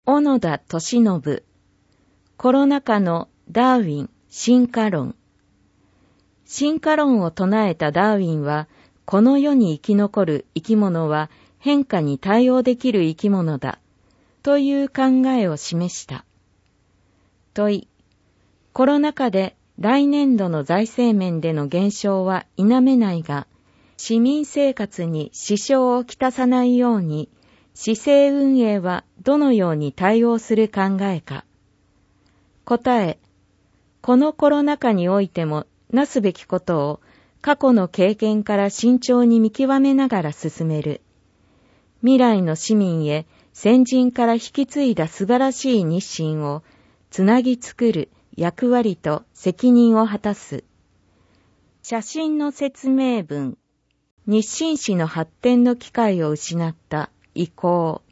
小野田俊信、コロナ禍のダーウィン進化論。進化論を唱えたダーウィンは、この世に生き残る生き物は変化に対応できる生き物だ、という考えを示した。問い、コロナ禍で来年度の財政面での減少は否めないが、市民生活に支障をきたさないように、市政運営はどのように対応する考えか。答え、このコロナ禍においてもなすべきことを過去の経験から慎重に見極めながら進める。未来の市民へ先人から引き継いだ素晴らしい日清をつなぎ作る役割と責任を果たす。写真の説明文。日清市の発展の機会を失った意向。